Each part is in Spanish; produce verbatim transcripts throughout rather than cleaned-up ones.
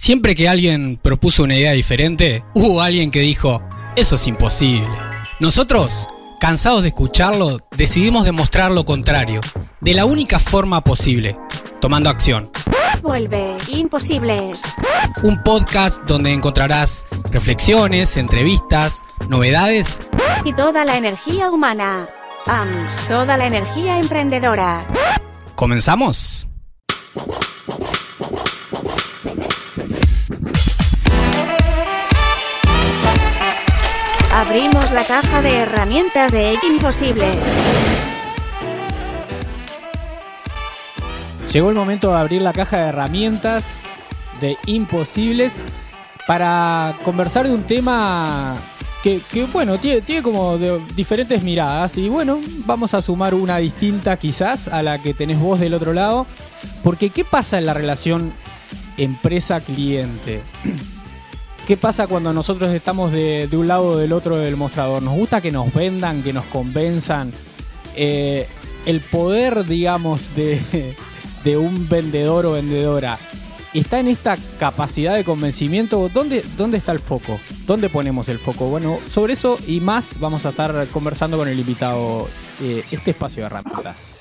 Siempre que alguien propuso una idea diferente, hubo alguien que dijo, eso es imposible. Nosotros, cansados de escucharlo, decidimos demostrar lo contrario, de la única forma posible, tomando acción. Vuelve Imposibles. Un podcast donde encontrarás reflexiones, entrevistas, novedades y toda la energía humana. Um, toda la energía emprendedora. ¿Comenzamos? Abrimos la caja de herramientas de Imposibles. Llegó el momento de abrir la caja de herramientas de Imposibles para conversar de un tema que, que bueno, tiene, tiene como de diferentes miradas. Y bueno, vamos a sumar una distinta quizás a la que tenés vos del otro lado. Porque ¿qué pasa en la relación empresa-cliente? ¿Qué pasa cuando nosotros estamos de, de un lado o del otro del mostrador? ¿Nos gusta que nos vendan, que nos convenzan? Eh, el poder, digamos, de, de un vendedor o vendedora está en esta capacidad de convencimiento. ¿Dónde, ¿Dónde está el foco? ¿Dónde ponemos el foco? Bueno, sobre eso y más vamos a estar conversando con el invitado eh, este espacio de herramientas.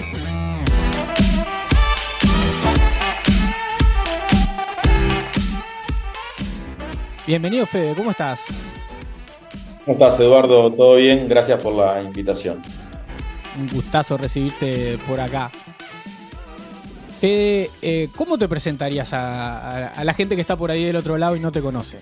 Bienvenido, Fede, ¿cómo estás? ¿Cómo estás, Eduardo? ¿Todo bien? Gracias por la invitación. Un gustazo recibirte por acá. Fede, eh, ¿cómo te presentarías a, a, a la gente que está por ahí del otro lado y no te conoce?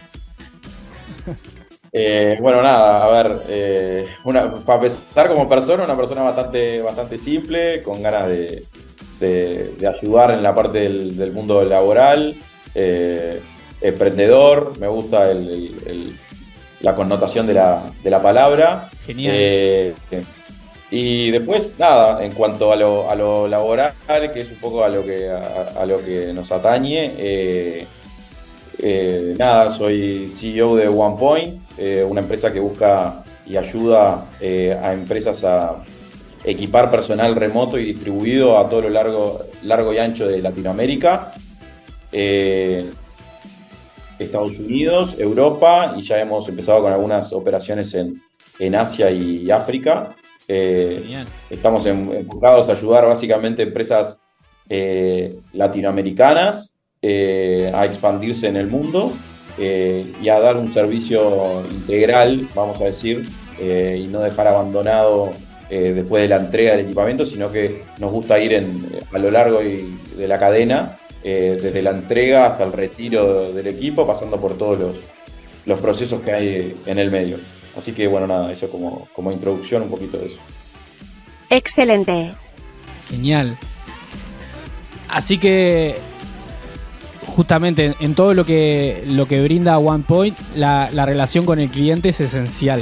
Eh, bueno, nada, a ver, eh, una, para empezar como persona, una persona bastante, bastante simple, con ganas de, de, de ayudar en la parte del, del mundo laboral. Eh, Emprendedor, me gusta el, el, el, la connotación de la, de la palabra. Genial. Eh, y después, nada, en cuanto a lo, a lo laboral, que es un poco a lo que, a, a lo que nos atañe, eh, eh, nada, soy C E O de OnePoint, eh, una empresa que busca y ayuda eh, a empresas a equipar personal remoto y distribuido a todo lo largo, largo y ancho de Latinoamérica. Eh, Estados Unidos, Europa, y ya hemos empezado con algunas operaciones en, en Asia y África. Eh, estamos en, enfocados a ayudar básicamente a empresas eh, latinoamericanas eh, a expandirse en el mundo eh, y a dar un servicio integral, vamos a decir, eh, y no dejar abandonado eh, después de la entrega del equipamiento, sino que nos gusta ir en, a lo largo y de la cadena. Eh, desde la entrega hasta el retiro del equipo, pasando por todos los, los procesos que hay en el medio. Así que bueno, nada, eso como, como introducción, un poquito de eso. Excelente. Genial. Así que justamente en, en todo lo que, lo que brinda OnePoint, la, la relación con el cliente es esencial.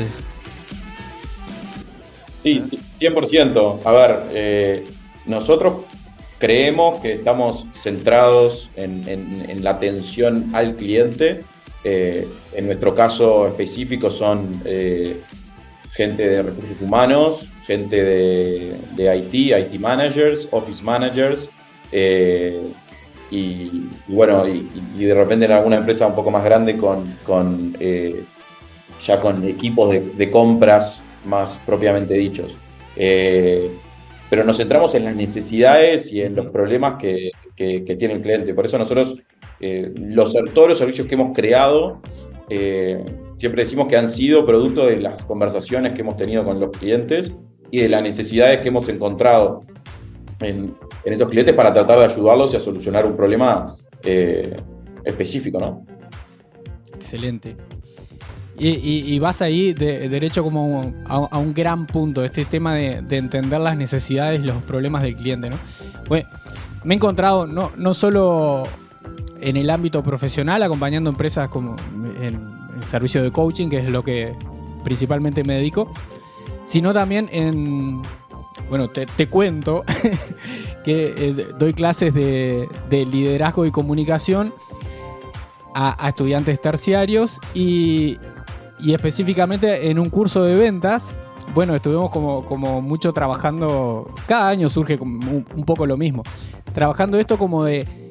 Sí, sí, cien por ciento. A ver, eh, nosotros creemos que estamos centrados en, en, en la atención al cliente. Eh, en nuestro caso específico son eh, gente de recursos humanos, gente de, de I T, I T managers, office managers, eh, y, y bueno, y, y de repente en alguna empresa un poco más grande con, con eh, ya con equipos de, de compras más propiamente dichos. Eh, pero nos centramos en las necesidades y en los problemas que, que, que tiene el cliente. Por eso nosotros, eh, los, todos los servicios que hemos creado, eh, siempre decimos que han sido producto de las conversaciones que hemos tenido con los clientes y de las necesidades que hemos encontrado en, en esos clientes para tratar de ayudarlos y a solucionar un problema eh, específico, ¿no? Excelente. Y, y, y vas ahí de, derecho como a, a un gran punto, este tema de, de entender las necesidades y los problemas del cliente, ¿no? Bueno, me he encontrado no, no solo en el ámbito profesional, acompañando empresas como en el servicio de coaching, que es lo que principalmente me dedico, sino también en, bueno, te, te cuento que eh, doy clases de, de liderazgo y comunicación a, a estudiantes terciarios y Y específicamente en un curso de ventas, bueno, estuvimos como, como mucho trabajando, cada año surge como un, un poco lo mismo, trabajando esto como de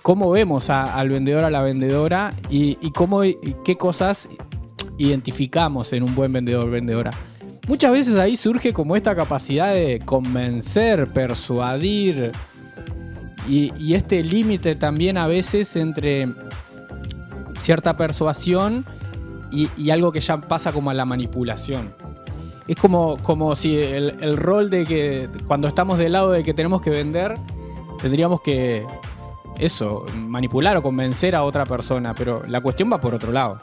cómo vemos a, al vendedor, a la vendedora y, y cómo y qué cosas identificamos en un buen vendedor o vendedora. Muchas veces ahí surge como esta capacidad de convencer, persuadir y, y este límite también a veces entre cierta persuasión y, y algo que ya pasa como a la manipulación. Es como, como si el, el rol de que cuando estamos del lado de que tenemos que vender, tendríamos que eso, manipular o convencer a otra persona, pero la cuestión va por otro lado.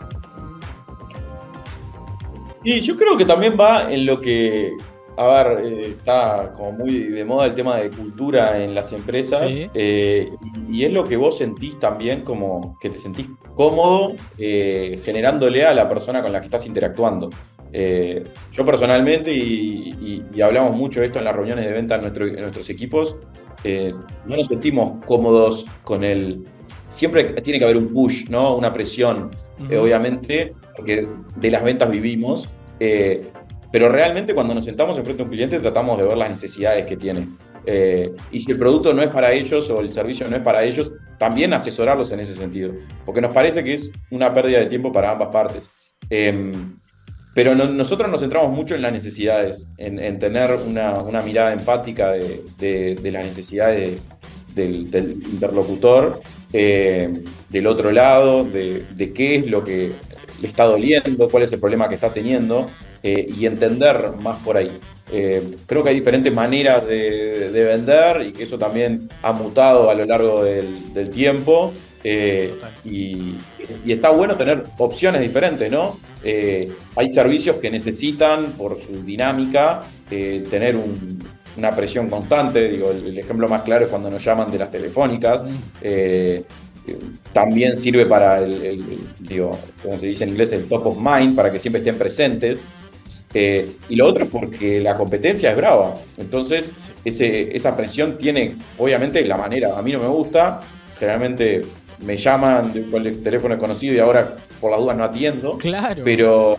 Y yo creo que también va en lo que, a ver, eh, está como muy de moda el tema de cultura en las empresas, Sí. eh, y, y es lo que vos sentís también, como que te sentís cómodo eh, generándole a la persona con la que estás interactuando. Eh, yo personalmente, y, y- y hablamos mucho de esto en las reuniones de venta en, nuestro- en nuestros equipos, eh, no nos sentimos cómodos con el... Siempre tiene que haber un push, ¿no? Una presión, Ujú. eh, obviamente, porque de las ventas vivimos, eh, pero realmente cuando nos sentamos enfrente a un cliente tratamos de ver las necesidades que tiene. Eh, y si el producto no es para ellos o el servicio no es para ellos, también asesorarlos en ese sentido, porque nos parece que es una pérdida de tiempo para ambas partes. Eh, pero no- nosotros nos centramos mucho en las necesidades, en, en tener una, una mirada empática de, de- de las necesidades del, del interlocutor, eh, del otro lado, de, de qué es lo que le está doliendo, cuál es el problema que está teniendo, eh, y entender más por ahí. Eh, creo que hay diferentes maneras de, de vender y que eso también ha mutado a lo largo del, del tiempo. eh, y, y está bueno tener opciones diferentes, ¿no? Eh, hay servicios que necesitan, por su dinámica, eh, tener un- una presión constante. Digo, el, el ejemplo más claro es cuando nos llaman de las telefónicas. Eh, eh, también sirve para el, el- el, digo, como se dice en inglés, el top of mind, para que siempre estén presentes. Eh, y lo otro es porque la competencia es brava. Entonces, ese, esa presión tiene, obviamente, la manera. A mí no me gusta. Generalmente me llaman de un teléfono desconocido y ahora, por las dudas, no atiendo. Claro. Pero,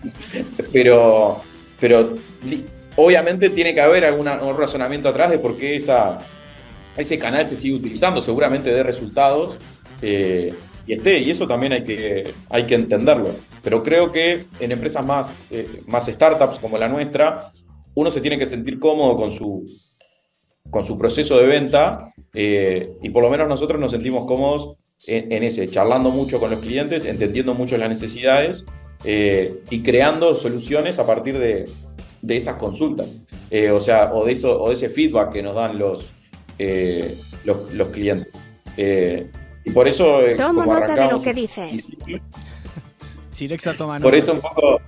pero, pero li- obviamente tiene que haber alguna, un razonamiento atrás de por qué esa, ese canal se sigue utilizando. Seguramente dé resultados. eh, y esté, y eso también hay que, hay que entenderlo. Pero creo que en empresas más, eh, más startups como la nuestra, uno se tiene que sentir cómodo con su, con su proceso de venta, eh, y por lo menos nosotros nos sentimos cómodos en, en ese, charlando mucho con los clientes, entendiendo mucho las necesidades, eh, y creando soluciones a partir de, de esas consultas, eh, o sea, o de, eso, o de ese feedback que nos dan los, eh, los, los clientes. Eh, y por eso, eh, Tomo como nota de lo arrancamos que un dices. principio, Sirexa toma por nota. eso un poco,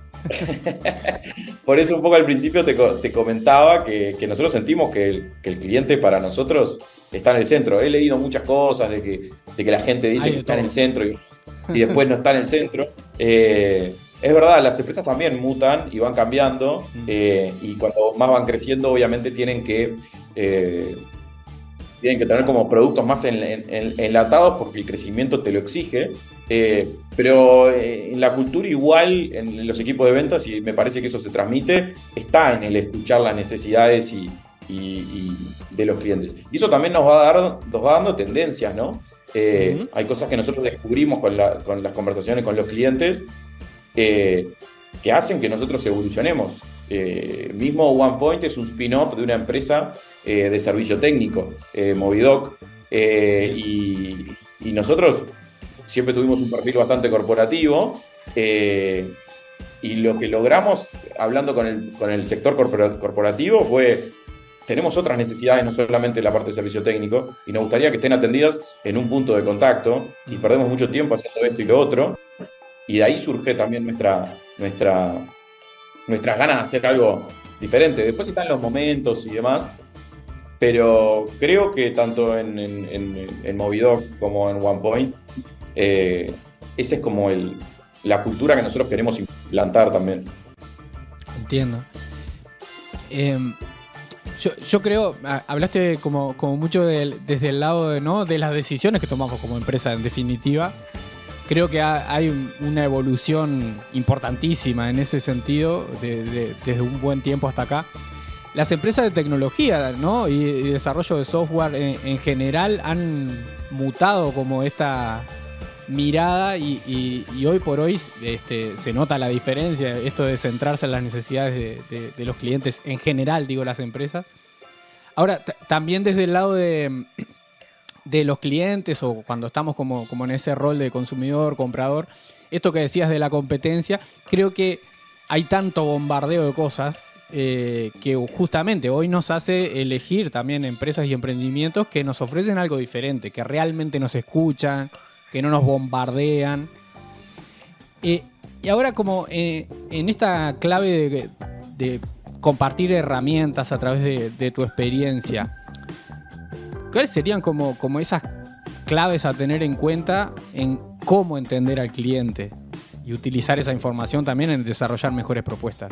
por eso un poco al principio te, co- te comentaba que, que nosotros sentimos que el, que el cliente para nosotros está en el centro. He leído muchas cosas de que, de que la gente dice Hay que de está en todo. el centro y, y después no está en el centro. Eh, es verdad, las empresas también mutan y van cambiando, eh, y cuando más van creciendo, obviamente tienen que... eh, tienen que tener como productos más en- en- en- enlatados porque el crecimiento te lo exige. Eh, pero eh, en la cultura igual, en los equipos de ventas, y me parece que eso se transmite, está en el escuchar las necesidades y, y- y de los clientes. Y eso también nos va, a dar, nos va dando tendencias, ¿no? Eh, Ujú. Hay cosas que nosotros descubrimos con, la- con las conversaciones con los clientes, eh, que hacen que nosotros evolucionemos. Eh, mismo OnePoint es un spin-off de una empresa eh, de servicio técnico, eh, Movidoc, eh, y, y nosotros siempre tuvimos un perfil bastante corporativo, eh, y lo que logramos hablando con el, con el sector corpora- corporativo fue: tenemos otras necesidades, no solamente la parte de servicio técnico, y nos gustaría que estén atendidas en un punto de contacto, y perdemos mucho tiempo haciendo esto y lo otro, y de ahí surge también nuestra, nuestra, nuestras ganas de hacer algo diferente. Después están los momentos y demás, pero creo que tanto en, en, en, en Movidoc como en OnePoint, eh, esa es como el, la cultura que nosotros queremos implantar también. Entiendo. Em, yo, yo creo, a- hablaste como, como mucho del- desde el lado de, ¿no? de las decisiones que tomamos como empresa, en definitiva. Creo que ha- hay un- una evolución importantísima en ese sentido, de- de- desde un buen tiempo hasta acá. las empresas de tecnología, ¿no? y, y desarrollo de software en, en general han mutado como esta mirada y, y, y hoy por hoy este, se nota la diferencia, esto de centrarse en las necesidades de, de, de los clientes en general, digo, las empresas. Ahora, t- también desde el lado de, de los clientes o cuando estamos como, como en ese rol de consumidor, comprador, esto que decías de la competencia, creo que hay tanto bombardeo de cosas eh, que justamente hoy nos hace elegir también empresas y emprendimientos que nos ofrecen algo diferente, que realmente nos escuchan, que no nos bombardean. Eh, y ahora como eh, en esta clave de, de compartir herramientas a través de, de tu experiencia, ¿cuáles serían como, como esas claves a tener en cuenta en cómo entender al cliente y utilizar esa información también en desarrollar mejores propuestas?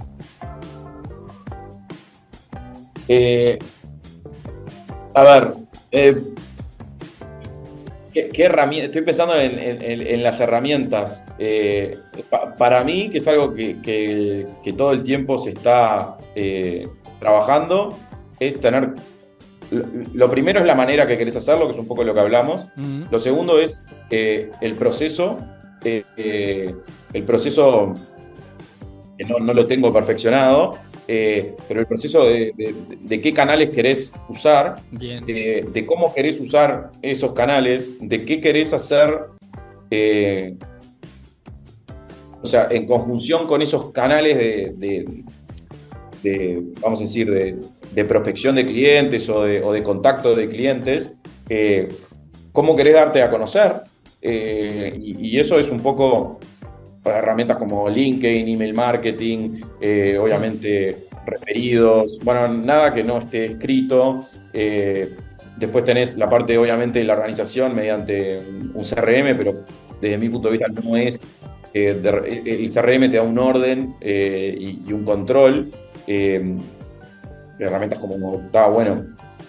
Eh, a ver, eh, ¿qué, qué herramientas? Estoy pensando en, en, en las herramientas. Eh, pa, para mí, que es algo que, que, que todo el tiempo se está eh, trabajando, es tener... Lo, lo primero es la manera que querés hacerlo, que es un poco lo que hablamos. Uh-huh. Lo segundo es eh, el proceso. Eh, eh, el proceso, que no, no lo tengo perfeccionado, eh, pero el proceso de, de, de qué canales querés usar, de, de cómo querés usar esos canales, de qué querés hacer, eh, o sea, en conjunción con esos canales de, de, de vamos a decir, de, de prospección de clientes o de, o de contacto de clientes, eh, cómo querés darte a conocer. Eh, y, y eso es un poco para herramientas como LinkedIn, email marketing, eh, obviamente referidos, bueno, nada que no esté escrito. Eh, después tenés la parte, obviamente, de la organización mediante un, un C R M, pero desde mi punto de vista no es. Eh, de, el C R M te da un orden eh, y, y un control. Eh, herramientas como, está bueno,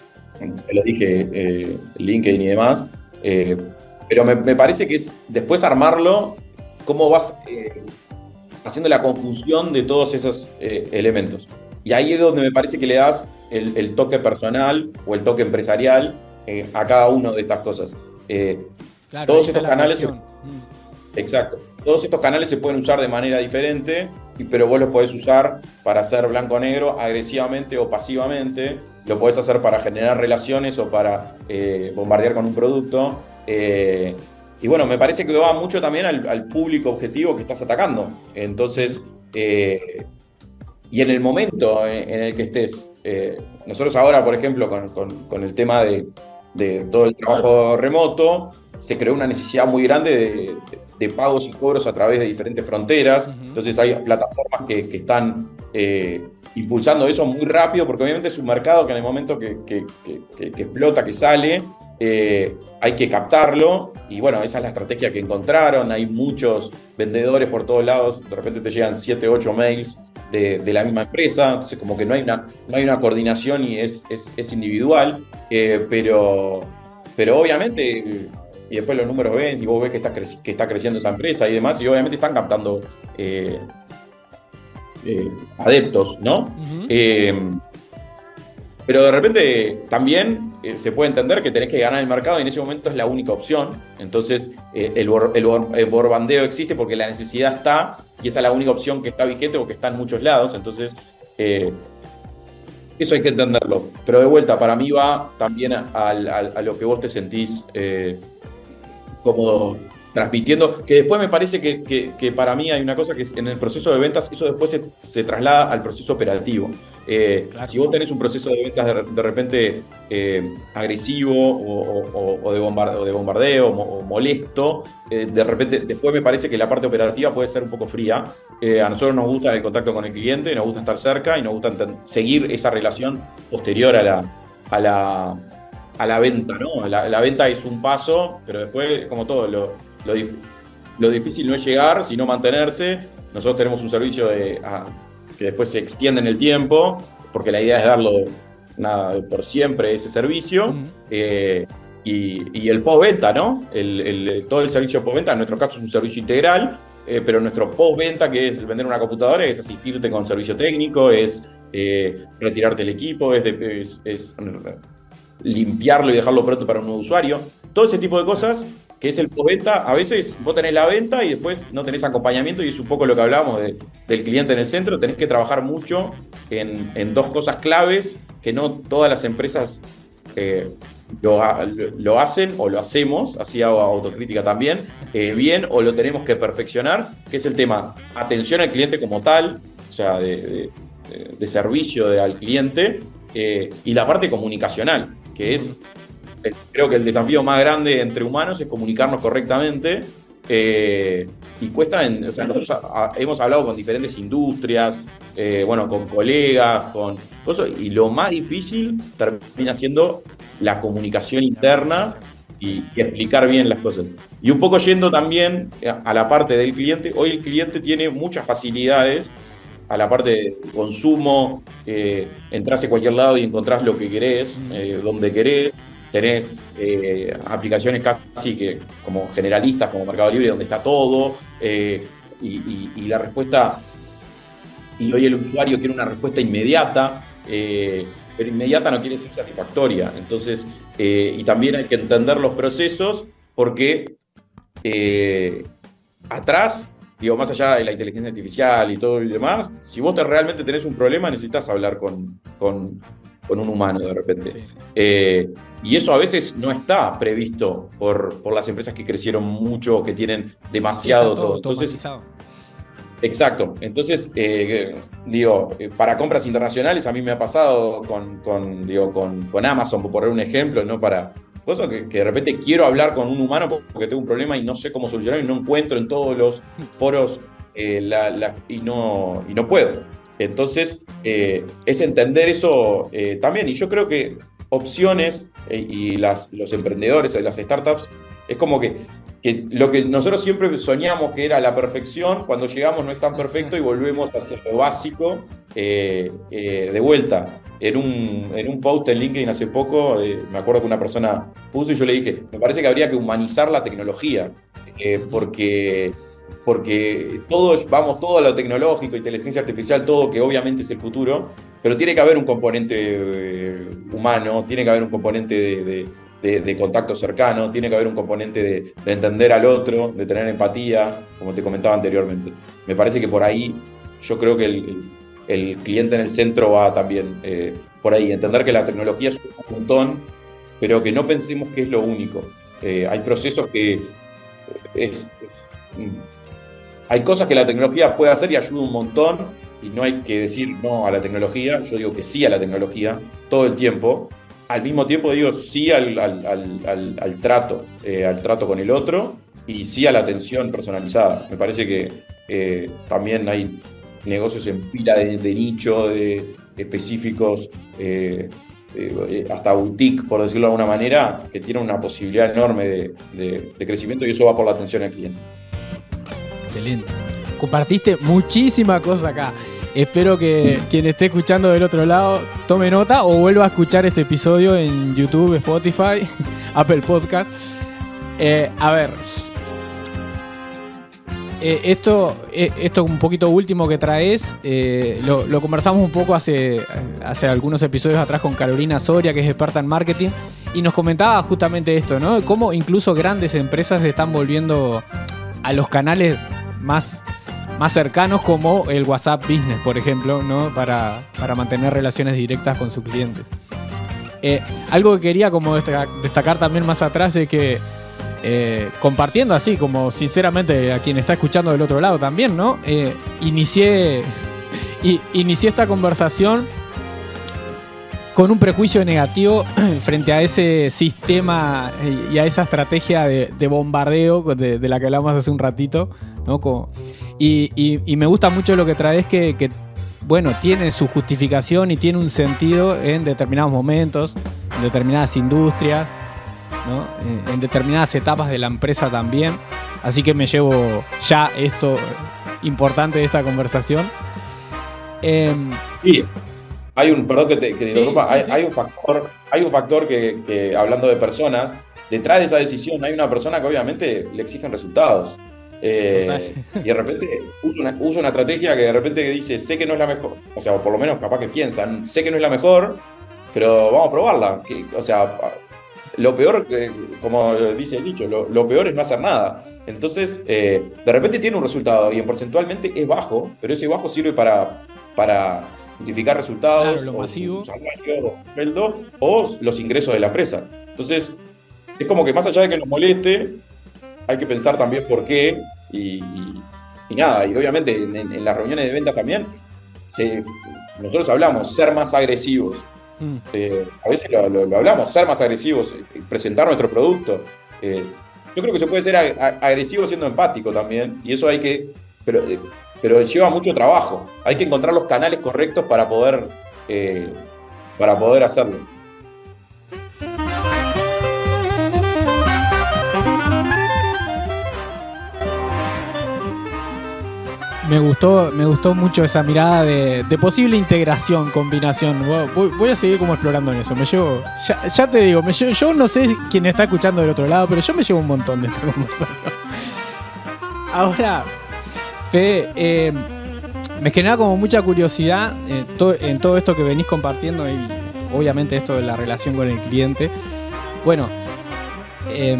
te lo dije, eh, LinkedIn y demás. Eh, Pero me, me parece que es después armarlo, cómo vas eh, haciendo la conjunción de todos esos eh, elementos. Y ahí es donde me parece que le das el, el toque personal o el toque empresarial eh, a cada una de estas cosas. Eh, claro, todos estos canales... Se, exacto. Todos estos canales se pueden usar de manera diferente, pero vos los podés usar para hacer blanco-negro, agresivamente o pasivamente. Lo podés hacer para generar relaciones o para eh, bombardear con un producto. Eh, y bueno, me parece que va mucho también al, al público objetivo que estás atacando. Entonces, eh, y en el momento en, en el que estés. Eh, nosotros ahora, por ejemplo, con, con, con el tema de, de todo el trabajo remoto, se creó una necesidad muy grande de, de, de pagos y cobros a través de diferentes fronteras. Uh-huh. Entonces hay plataformas que, que están eh, impulsando eso muy rápido, porque obviamente es un mercado que en el momento que, que, que, que, que explota, que sale, Eh, hay que captarlo, y bueno, esa es la estrategia que encontraron. Hay muchos vendedores por todos lados, de repente te llegan siete, ocho mails de, de la misma empresa, entonces como que no hay una, no hay una coordinación y es, es, es individual, eh, pero, pero obviamente, y después los números ven y vos ves que está, cre- que está creciendo esa empresa y demás, y obviamente están captando eh, eh, adeptos, ¿no? Uh-huh. Eh, Pero de repente también eh, se puede entender que tenés que ganar el mercado y en ese momento es la única opción. Entonces eh, el, bor, el, bor, el borbandeo existe porque la necesidad está y esa es la única opción que está vigente o que está en muchos lados. Entonces eh, eso hay que entenderlo. Pero de vuelta, para mí va también a, a, a lo que vos te sentís eh, cómodo transmitiendo, que después me parece que, que, que para mí hay una cosa que es en el proceso de ventas, eso después se, se traslada al proceso operativo. Eh, claro. Si vos tenés un proceso de ventas de, de repente eh, agresivo o, o, o, de bombardeo, o de bombardeo o molesto, eh, de repente después me parece que la parte operativa puede ser un poco fría. Eh, a nosotros nos gusta el contacto con el cliente, nos gusta estar cerca y nos gusta ent- seguir esa relación posterior a la, a la, a la venta, ¿no? La, la venta es un paso, pero después, como todo, lo Lo, lo difícil no es llegar, sino mantenerse. Nosotros tenemos un servicio de, a, que después se extiende en el tiempo, porque la idea es darlo nada, por siempre ese servicio. Uh-huh. eh, y, y el postventa, ¿no? El, el, todo el servicio postventa, en nuestro caso es un servicio integral, eh, pero nuestro postventa, que es vender una computadora, es asistirte con servicio técnico, es eh, retirarte el equipo, es, de, es, es limpiarlo y dejarlo pronto para un nuevo usuario. Todo ese tipo de cosas, que es el postventa. A veces vos tenés la venta y después no tenés acompañamiento, y es un poco lo que hablábamos de, del cliente en el centro. Tenés que trabajar mucho en, en dos cosas claves que no todas las empresas eh, lo, lo hacen o lo hacemos, así hago autocrítica también, eh, bien, o lo tenemos que perfeccionar, que es el tema atención al cliente como tal, o sea, de, de, de servicio de, al cliente, eh, y la parte comunicacional, que es, creo que el desafío más grande entre humanos es comunicarnos correctamente. Eh, y cuesta, en, o sea, nosotros a, a, hemos hablado con diferentes industrias, eh, bueno, con colegas, con cosas, y lo más difícil termina siendo la comunicación interna y, y explicar bien las cosas. Y un poco yendo también a la parte del cliente, hoy el cliente tiene muchas facilidades a la parte de consumo, eh, entras a cualquier lado y encontrás lo que querés, eh, donde querés. Tenés eh, aplicaciones casi que como generalistas, como Mercado Libre, donde está todo, eh, y, y, y la respuesta, y hoy el usuario quiere una respuesta inmediata, eh, pero inmediata no quiere ser satisfactoria. Entonces, eh, y también hay que entender los procesos, porque eh, atrás, digo, más allá de la inteligencia artificial y todo y demás, si vos te realmente tenés un problema, necesitas hablar con... con con un humano de repente. Sí. Eh, y eso a veces no está previsto por, por las empresas que crecieron mucho, que tienen demasiado todo, todo. Entonces, exacto. Entonces, eh, digo, para compras internacionales a mí me ha pasado con, con, digo, con, con Amazon, por poner un ejemplo, ¿no? Para cosas que, que de repente quiero hablar con un humano porque tengo un problema y no sé cómo solucionarlo y no encuentro en todos los foros eh, la, la, y, no, y no puedo. Entonces, eh, es entender eso eh, también. Y yo creo que opciones eh, y las, los emprendedores, las startups, es como que, que lo que nosotros siempre soñamos que era la perfección, cuando llegamos no es tan perfecto y volvemos a hacer lo básico eh, eh, de vuelta. En un, en un post en LinkedIn hace poco, eh, me acuerdo que una persona puso y yo le dije, me parece que habría que humanizar la tecnología, eh, porque... porque todos vamos todo a lo tecnológico, inteligencia artificial, todo, que obviamente es el futuro, pero tiene que haber un componente eh, humano, tiene que haber un componente de, de, de, de contacto cercano, tiene que haber un componente de, de entender al otro, de tener empatía, como te comentaba anteriormente. Me parece que por ahí yo creo que el, el, el cliente en el centro va también eh, por ahí, entender que la tecnología es un montón, pero que no pensemos que es lo único. Eh, hay procesos que es, es hay cosas que la tecnología puede hacer y ayuda un montón, y no hay que decir no a la tecnología. Yo digo que sí a la tecnología todo el tiempo. Al mismo tiempo digo sí al, al, al, al, al trato, eh, al trato con el otro, y sí a la atención personalizada. Me parece que eh, también hay negocios en pila de, de nicho, de, de específicos, eh, eh, hasta boutique, por decirlo de alguna manera, que tienen una posibilidad enorme de, de, de crecimiento, y eso va por la atención al cliente. Excelente. Compartiste muchísima cosa acá. Espero que quien esté escuchando del otro lado tome nota o vuelva a escuchar este episodio en YouTube, Spotify, Apple Podcast. Eh, a ver, eh, esto, eh, esto un poquito último que traes, eh, lo, lo conversamos un poco hace, hace algunos episodios atrás con Carolina Soria, que es experta en marketing, y nos comentaba justamente esto, ¿no? Cómo incluso grandes empresas se están volviendo a los canales más, más cercanos, como el WhatsApp Business, por ejemplo, ¿no? Para, para mantener relaciones directas con sus clientes. Eh, algo que quería como destacar, destacar también más atrás es que eh, compartiendo así, como sinceramente a quien está escuchando del otro lado también, ¿no? Eh, inicié, y, inicié esta conversación con un prejuicio negativo frente a ese sistema y a esa estrategia de, de bombardeo de, de la que hablamos hace un ratito, ¿no? Como, y, y, y me gusta mucho lo que traes, que, que bueno, tiene su justificación y tiene un sentido en determinados momentos, en determinadas industrias, ¿no? En, en determinadas etapas de la empresa también. Así que me llevo ya esto importante de esta conversación. Eh, sí. Hay un, perdón que te, que te sí, interrumpa, sí, hay, sí. hay un factor, hay un factor que, que, hablando de personas, detrás de esa decisión hay una persona que obviamente le exigen resultados. Eh, y de repente usa una, usa una estrategia que de repente dice, sé que no es la mejor, o sea, o por lo menos capaz que piensan, sé que no es la mejor, pero vamos a probarla. Que, o sea, lo peor, eh, como dice el dicho, lo, lo peor es no hacer nada. Entonces, eh, de repente tiene un resultado y porcentualmente es bajo, pero ese bajo sirve para, para identificar resultados, claro, lo o masivo, su salario, o su sueldo, o los ingresos de la empresa. Entonces, es como que más allá de que nos moleste, hay que pensar también por qué y, y, y nada, y obviamente en, en las reuniones de ventas también se, nosotros hablamos ser más agresivos, mm. eh, a veces lo, lo, lo hablamos, ser más agresivos, eh, presentar nuestro producto. Eh, yo creo que se puede ser ag agresivo siendo empático también, y eso hay que, pero, eh, pero lleva mucho trabajo, hay que encontrar los canales correctos para poder, eh, para poder hacerlo. Me gustó, me gustó mucho esa mirada de, de posible integración, combinación. Voy, voy a seguir como explorando en eso. Me llevo, ya, ya te digo, me llevo, yo no sé quién está escuchando del otro lado, pero yo me llevo un montón de esta conversación. Ahora, Fede, eh, me genera como mucha curiosidad eh, to, en todo esto que venís compartiendo y obviamente esto de la relación con el cliente. Bueno, eh,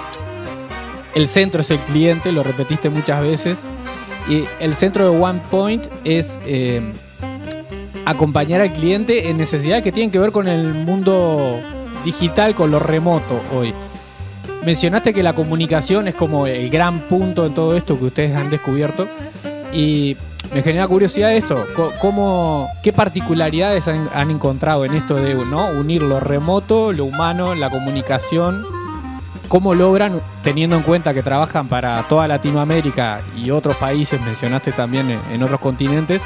el centro es el cliente, lo repetiste muchas veces. Y el centro de OnePoint es eh, acompañar al cliente en necesidades que tienen que ver con el mundo digital, con lo remoto hoy. Mencionaste que la comunicación es como el gran punto en todo esto que ustedes han descubierto. Y me genera curiosidad esto. ¿Cómo, ¿Qué particularidades han, han encontrado en esto de, ¿no?, unir lo remoto, lo humano, la comunicación? ¿Cómo logran, teniendo en cuenta que trabajan para toda Latinoamérica y otros países, mencionaste también en, en otros continentes,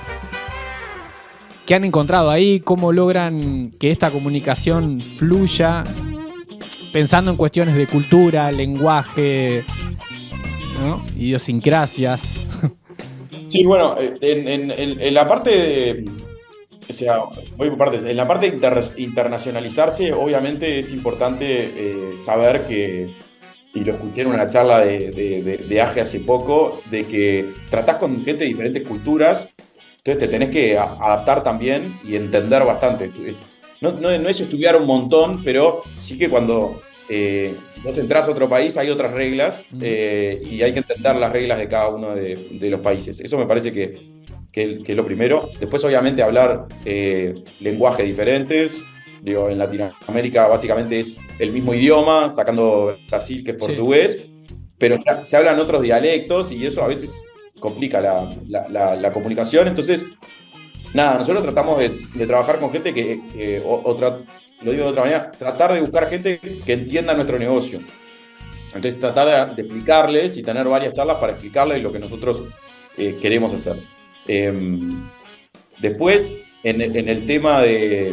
qué han encontrado ahí? ¿Cómo logran que esta comunicación fluya pensando en cuestiones de cultura, lenguaje, ¿no?, idiosincrasias? Sí, bueno, en, en, en la parte de... O sea, voy por partes. En la parte de inter internacionalizarse, obviamente es importante eh, saber que, y lo escuché en una charla de, de, de, de A G E hace poco, de que tratás con gente de diferentes culturas, entonces te tenés que adaptar también y entender bastante. No, no, no es estudiar un montón, pero sí que cuando eh, vos entrás a otro país hay otras reglas eh, y hay que entender las reglas de cada uno de, de los países. Eso me parece que... Que, que es lo primero. Después, obviamente, hablar eh, lenguajes diferentes. Digo, en Latinoamérica básicamente es el mismo idioma, sacando Brasil, que es portugués, sí. Pero ya, se hablan otros dialectos y eso a veces complica la, la, la, la comunicación. Entonces, nada, nosotros tratamos de, de trabajar con gente que, que o, o tra, lo digo de otra manera, tratar de buscar gente que entienda nuestro negocio. Entonces, tratar de, de explicarles y tener varias charlas para explicarles lo que nosotros eh, queremos hacer. Eh, después, en, en el tema de,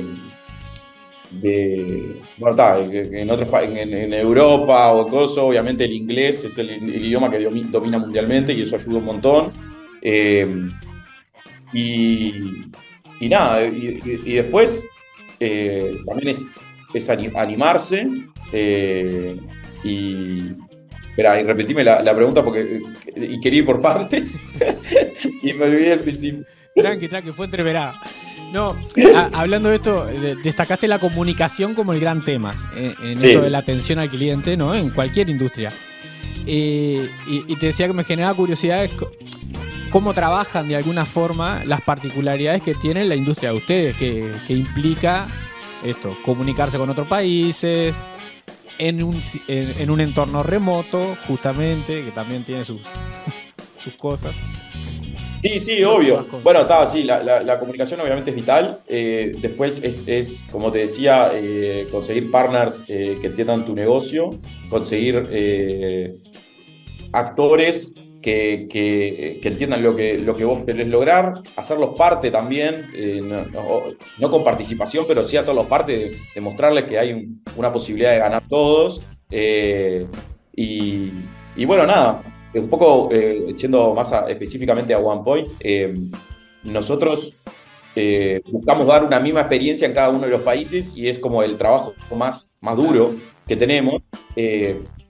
de bueno, está, en, otros, en, en Europa o cosas, obviamente el inglés es el, el idioma que domina mundialmente y eso ayuda un montón. Eh, y, y nada, y, y después eh, también es, es animarse eh, y... Espera, y repetime la, la pregunta porque y quería ir por partes y me olvidé al principio. Tranqui, tranqui, fue entreverada. No, a, hablando de esto, de, destacaste la comunicación como el gran tema eh, en sí. Eso de la atención al cliente, ¿no?, en cualquier industria. Eh, y, y te decía que me generaba curiosidad cómo trabajan de alguna forma las particularidades que tiene la industria de ustedes, que, que implica esto, comunicarse con otros países, En un, en, en un entorno remoto, justamente, que también tiene sus, sus cosas. Sí, sí, obvio. Bueno, está, sí, la, la, la comunicación obviamente es vital. Eh, después es, es, como te decía, eh, conseguir partners eh, que entiendan tu negocio, conseguir eh, actores que, que, que entiendan lo que, lo que vos querés lograr, hacerlos parte también, eh, no, no, no con participación, pero sí hacerlos parte, de, de mostrarles que hay un, una posibilidad de ganar todos. Eh, y, y bueno, nada, un poco eh, yendo más a, específicamente a OnePoint, eh, nosotros eh, buscamos dar una misma experiencia en cada uno de los países y es como el trabajo más, más duro que tenemos. Eh,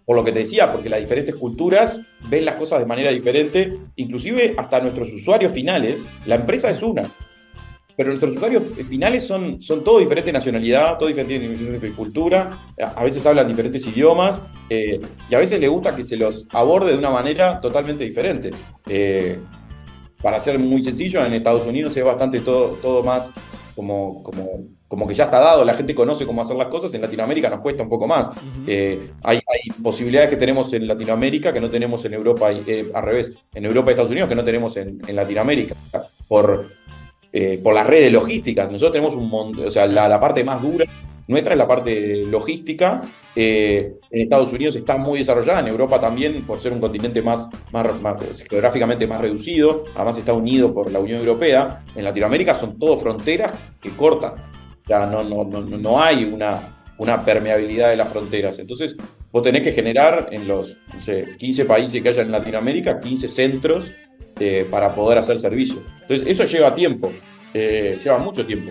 por lo que te decía, porque las diferentes culturas ven las cosas de manera diferente, inclusive hasta nuestros usuarios finales, la empresa es una, pero nuestros usuarios finales son, son todos diferentes nacionalidad, todos diferentes cultura, a veces hablan diferentes idiomas, eh, y a veces les gusta que se los aborde de una manera totalmente diferente. Eh, para ser muy sencillo, en Estados Unidos es bastante todo, todo más como, como, como que ya está dado, la gente conoce cómo hacer las cosas, en Latinoamérica nos cuesta un poco más. Uh-huh. eh, hay, hay posibilidades que tenemos en Latinoamérica que no tenemos en Europa, eh, al revés, en Europa y Estados Unidos que no tenemos en, en Latinoamérica, por... Eh, por las redes logísticas. Nosotros tenemos un montón, o sea, la, la parte más dura nuestra es la parte logística. Eh, en Estados Unidos está muy desarrollada, en Europa también, por ser un continente más, más, más geográficamente más reducido, además está unido por la Unión Europea. En Latinoamérica son todo fronteras que cortan, o sea, no, no, no, no hay una, una permeabilidad de las fronteras. Entonces, vos tenés que generar en los no sé, quince países que haya en Latinoamérica, quince centros Eh, para poder hacer servicio. Entonces, eso lleva tiempo, eh, lleva mucho tiempo.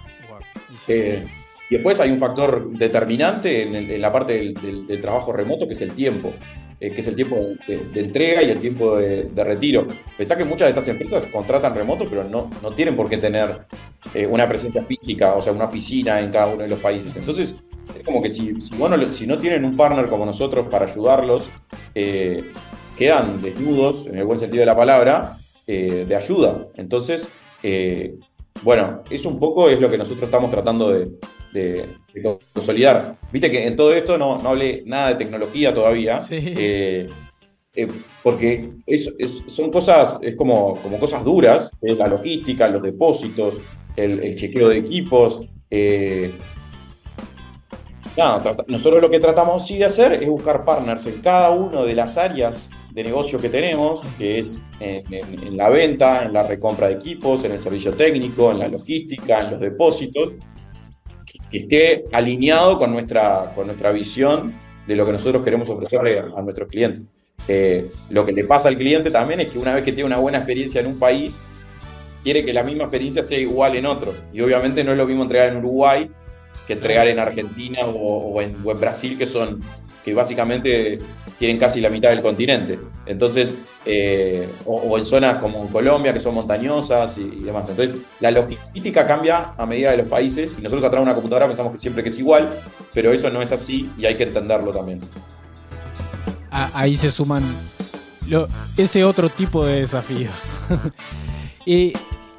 Eh, y después hay un factor determinante en, el, en la parte del, del, del trabajo remoto, que es el tiempo, eh, que es el tiempo de, de entrega y el tiempo de, de retiro. Pensá que muchas de estas empresas contratan remoto, pero no, no tienen por qué tener eh, una presencia física, o sea, una oficina en cada uno de los países. Entonces, es como que si, si, bueno, si no tienen un partner como nosotros para ayudarlos, eh, quedan desnudos, en el buen sentido de la palabra, eh, de ayuda. Entonces, eh, bueno, eso un poco es lo que nosotros estamos tratando de, de, de consolidar. Viste que en todo esto no, no hablé nada de tecnología todavía, sí. eh, eh, porque es, es, son cosas, es como, como cosas duras, es la logística, los depósitos, el, el chequeo de equipos. Eh, nada, nosotros lo que tratamos sí de hacer es buscar partners en cada una de las áreas de negocio que tenemos, que es en, en, en la venta, en la recompra de equipos, en el servicio técnico, en la logística, en los depósitos, que, que esté alineado con nuestra, con nuestra visión de lo que nosotros queremos ofrecerle a, a nuestros clientes. Eh, lo que le pasa al cliente también es que una vez que tiene una buena experiencia en un país, quiere que la misma experiencia sea igual en otro. Y obviamente no es lo mismo entregar en Uruguay que entregar en Argentina o, o, en, o en Brasil, que son que básicamente tienen casi la mitad del continente. Entonces, eh, o, o en zonas como en Colombia, que son montañosas y, y demás. Entonces, la logística cambia a medida de los países y nosotros atrás de una computadora pensamos que siempre que es igual, pero eso no es así y hay que entenderlo también. Ahí se suman lo, ese otro tipo de desafíos. Y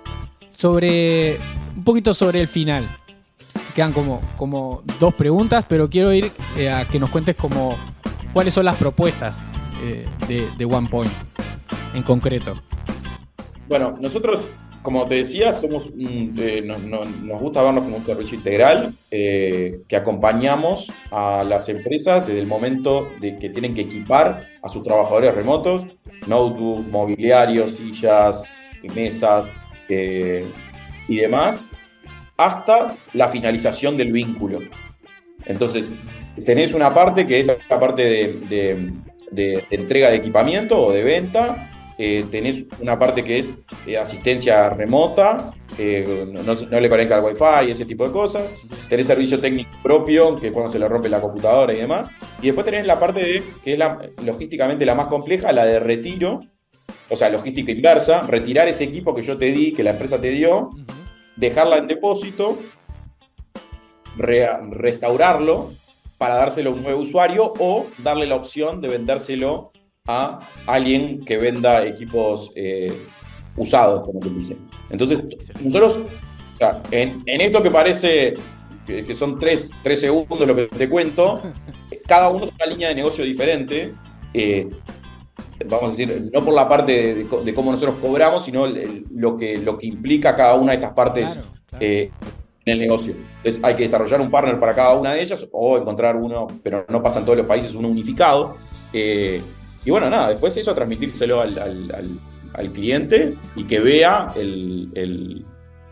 sobre un poquito sobre el final. Quedan como, como dos preguntas, pero quiero ir eh, a que nos cuentes como cuáles son las propuestas eh, de, de OnePoint en concreto. Bueno, nosotros, como te decía, somos un, eh, no, no, nos gusta vernos como un servicio integral eh, que acompañamos a las empresas desde el momento de que tienen que equipar a sus trabajadores remotos, notebook, mobiliarios, sillas, mesas eh, y demás, hasta la finalización del vínculo. Entonces, tenés una parte que es la parte de, de, de entrega de equipamiento o de venta, eh, tenés una parte que es eh, asistencia remota, eh, no, no le conecta al Wi-Fi, ese tipo de cosas, tenés servicio técnico propio, que es cuando se le rompe la computadora y demás, y después tenés la parte de, que es la, logísticamente la más compleja, la de retiro, o sea, logística inversa, retirar ese equipo que yo te di, que la empresa te dio, dejarla en depósito, re, restaurarlo para dárselo a un nuevo usuario o darle la opción de vendérselo a alguien que venda equipos eh, usados, como te dice. Entonces, nosotros, o sea, en, en esto que parece que, que son tres, tres segundos lo que te cuento, cada uno es una línea de negocio diferente. Eh, vamos a decir, no por la parte de, de, de cómo nosotros cobramos, sino el, el, lo, que, lo que implica cada una de estas partes claro, claro. Eh, en el negocio. Entonces hay que desarrollar un partner para cada una de ellas o encontrar uno, pero no pasa en todos los países, uno unificado. Eh, y bueno, nada, después eso transmitírselo al, al, al, al cliente y que vea el, el,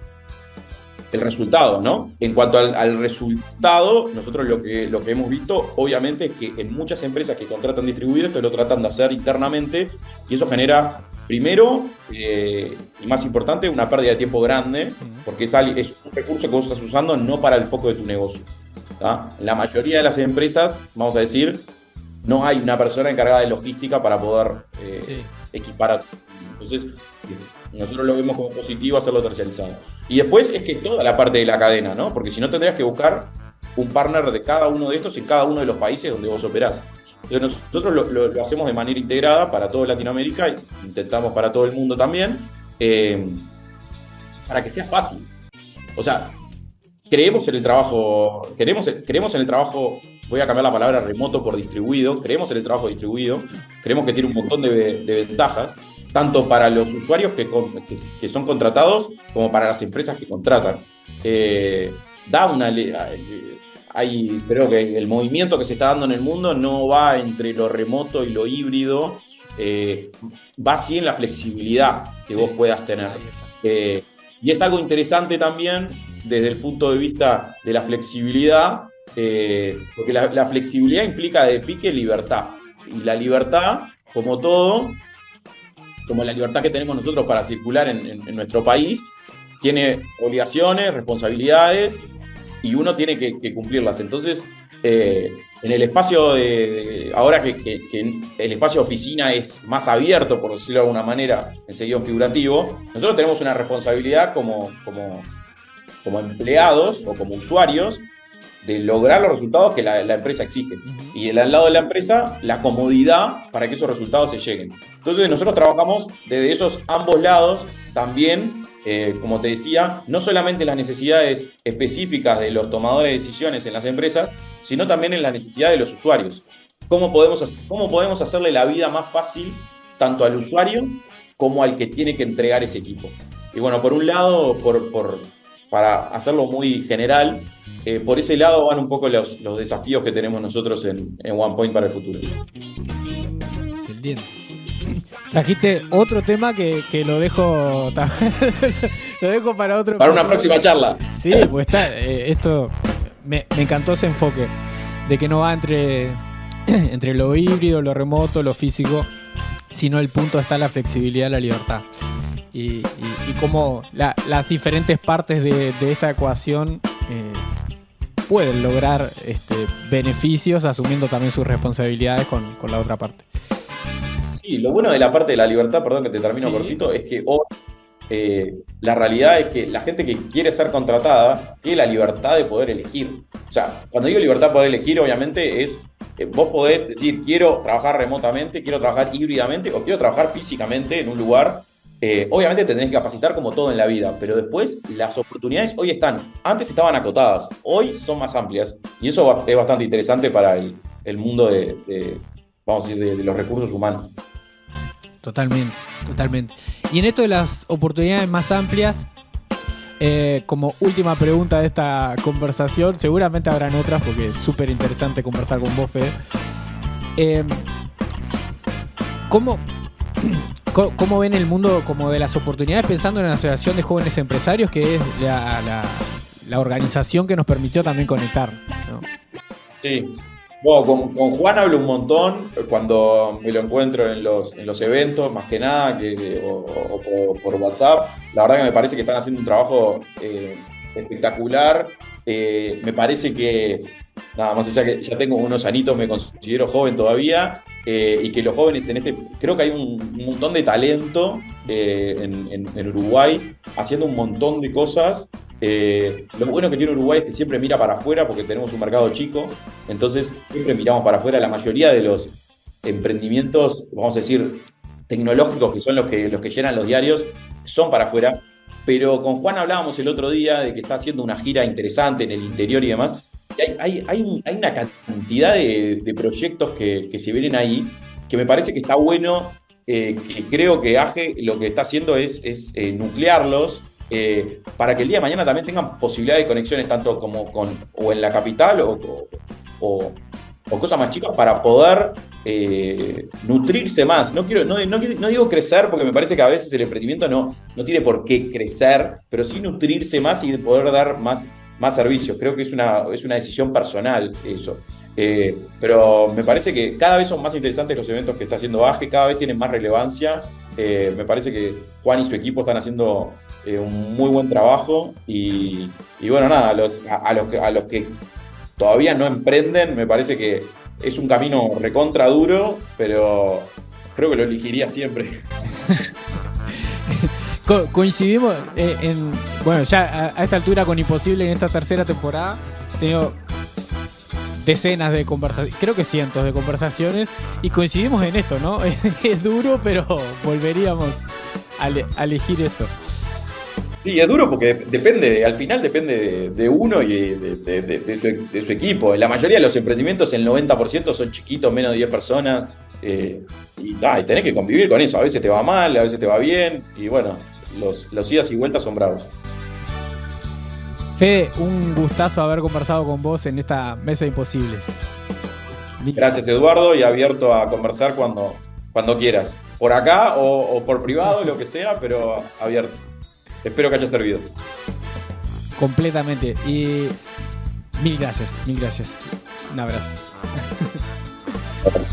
el resultado, ¿no? En cuanto al, al resultado, nosotros lo que, lo que hemos visto, obviamente, es que en muchas empresas que contratan distribuidores, esto lo tratan de hacer internamente, y eso genera, primero, eh, y más importante, una pérdida de tiempo grande, porque es, es un recurso que vos estás usando no para el foco de tu negocio, ¿tá? La mayoría de las empresas, vamos a decir, no hay una persona encargada de logística para poder eh, Sí. equipar a... Entonces, es- nosotros lo vemos como positivo hacerlo terciarizado. Y después es que toda la parte de la cadena, ¿no? Porque si no tendrías que buscar un partner de cada uno de estos en cada uno de los países donde vos operás. Entonces, nosotros lo, lo- lo hacemos de manera integrada para toda Latinoamérica, e intentamos para todo el mundo también, eh, para que sea fácil. O sea, creemos en el trabajo, queremos, creemos en el trabajo, voy a cambiar la palabra remoto por distribuido, creemos en el trabajo distribuido, creemos que tiene un montón de, de ventajas, tanto para los usuarios que, con- que, que son contratados como para las empresas que contratan. Eh, da una... le- Hay, creo que el movimiento que se está dando en el mundo no va entre lo remoto y lo híbrido, eh, va sí en la flexibilidad que Sí. vos puedas tener. Ahí está. Eh, y es algo interesante también desde el punto de vista de la flexibilidad, eh, porque la, la flexibilidad implica de pique libertad. Y la libertad, como todo, como la libertad que tenemos nosotros para circular en, en- en nuestro país, tiene obligaciones, responsabilidades, y uno tiene que, que cumplirlas. Entonces, eh, en el espacio de, de- ahora que, que- que el espacio oficina es más abierto, por decirlo de alguna manera, en sentido figurativo, nosotros tenemos una responsabilidad como, como, como empleados o como usuarios de lograr los resultados que la, la empresa exige. Ujú. Y del lado de la empresa, la comodidad para que esos resultados se lleguen. Entonces nosotros trabajamos desde esos ambos lados también, eh, como te decía, no solamente en las necesidades específicas de los tomadores de decisiones en las empresas, sino también en las necesidades de los usuarios. ¿Cómo podemos, hacer- cómo podemos hacerle la vida más fácil tanto al usuario como al que tiene que entregar ese equipo? Y bueno, por un lado, por, por, para hacerlo muy general, eh, por ese lado van un poco los, los desafíos que tenemos nosotros en, en OnePoint para el futuro. Excelente. Trajiste otro tema que, que lo dejo ta- lo dejo para otro Para una próxima charla. Sí, pues está eh, esto me, me encantó ese enfoque de que no va entre entre lo híbrido, lo remoto, lo físico, sino el punto está la flexibilidad, la libertad. Y, y, y cómo la- las diferentes partes de, de esta ecuación eh, pueden lograr este, beneficios asumiendo también sus responsabilidades con, con la otra parte. Sí, lo bueno de la parte de la libertad, perdón que te termino Sí. cortito, es que hoy eh, la realidad es que la gente que quiere ser contratada tiene la libertad de poder elegir. O sea, cuando digo libertad de poder elegir, obviamente es, eh, vos podés decir, quiero trabajar remotamente, quiero trabajar híbridamente o quiero trabajar físicamente en un lugar. Eh, obviamente te tenés que capacitar como todo en la vida, pero después las oportunidades hoy están. Antes estaban acotadas, hoy son más amplias. Y eso va- es bastante interesante para el, el mundo de, de, vamos a decir, de, de los recursos humanos. Totalmente, totalmente. Y en esto de las oportunidades más amplias, eh, como última pregunta de esta conversación, seguramente habrán otras porque es súper interesante conversar con vos, Fede. Eh, ¿cómo, co- ¿Cómo ven el mundo como de las oportunidades pensando en la Asociación de Jóvenes Empresarios, que es la, la- la organización que nos permitió también conectar, ¿no? Sí. Bueno, con, con Juan hablo un montón cuando me lo encuentro en los, en los eventos, más que nada, que, o, o por, por WhatsApp. La verdad que me parece que están haciendo un trabajo eh, espectacular. Eh, me parece que, nada más allá que ya tengo unos anitos, me considero joven todavía, eh, y que los jóvenes en este, creo que hay un, un montón de talento eh, en, en- en Uruguay, haciendo un montón de cosas. Eh, lo bueno que tiene Uruguay es que siempre mira para afuera porque tenemos un mercado chico, entonces siempre miramos para afuera. La mayoría de los emprendimientos, vamos a decir, tecnológicos, que son los que, los que llenan los diarios, son para afuera. Pero con Juan hablábamos el otro día de que está haciendo una gira interesante en el interior y demás. Y hay, hay, hay, un- hay una cantidad de, de proyectos que, que se vienen ahí que me parece que está bueno, eh, que creo que A G E lo que está haciendo es, es eh, nuclearlos. Eh, para que el día de mañana también tengan posibilidades de conexiones tanto como con o en la capital o, o, o- o cosas más chicas para poder eh, nutrirse más. No, quiero, no, no, no digo crecer porque me parece que a veces el emprendimiento no, no tiene por qué crecer, pero sí nutrirse más y poder dar más, más servicios. Creo que es una, es una decisión personal eso. Eh, pero me parece que cada vez son más interesantes los eventos que está haciendo A G E, cada vez tienen más relevancia. Eh, me parece que Juan y su equipo están haciendo eh, un muy buen trabajo y, y bueno, nada, a los, a, a los que, a los que todavía no emprenden, me parece que, es un camino recontra duro, pero creo que lo elegiría siempre. Co coincidimos eh, en... Bueno, ya a, a esta altura con Imposible en esta tercera temporada he tenido decenas de conversaciones, creo que cientos de conversaciones, y coincidimos en esto, ¿no? Es duro, pero volveríamos a, le a elegir esto. Sí, es duro porque depende, al final depende de, de uno y de, de, de, de, su, de su equipo. En la mayoría de los emprendimientos, el noventa por ciento son chiquitos, menos de diez personas, eh, y, ah, y tenés que convivir con eso. A veces te va mal, a veces te va bien, y bueno, los, los idas y vueltas son bravos. Fede, un gustazo haber conversado con vos en esta Mesa de Imposibles. Gracias, Eduardo, y abierto a conversar cuando, cuando quieras. Por acá o, o por privado, lo que sea, pero abierto. Espero que haya servido. Completamente. Y mil gracias, mil gracias. Un abrazo. Gracias.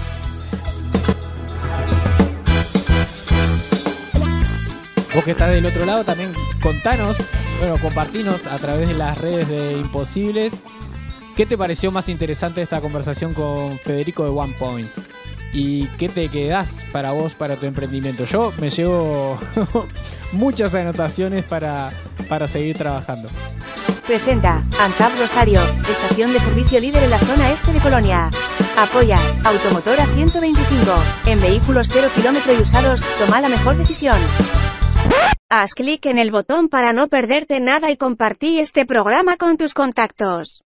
Vos que estás del otro lado, también contanos, bueno, compartinos a través de las redes de Imposibles. ¿Qué te pareció más interesante esta conversación con Federico de One Point? ¿Y qué te quedás para vos, para tu emprendimiento? Yo me llevo muchas anotaciones para, para seguir trabajando. Presenta ANCAP Rosario, estación de servicio líder en la zona este de Colonia. Apoya Automotora ciento veinticinco. En vehículos cero kilómetro y usados, toma la mejor decisión. Haz clic en el botón para no perderte nada y compartí este programa con tus contactos.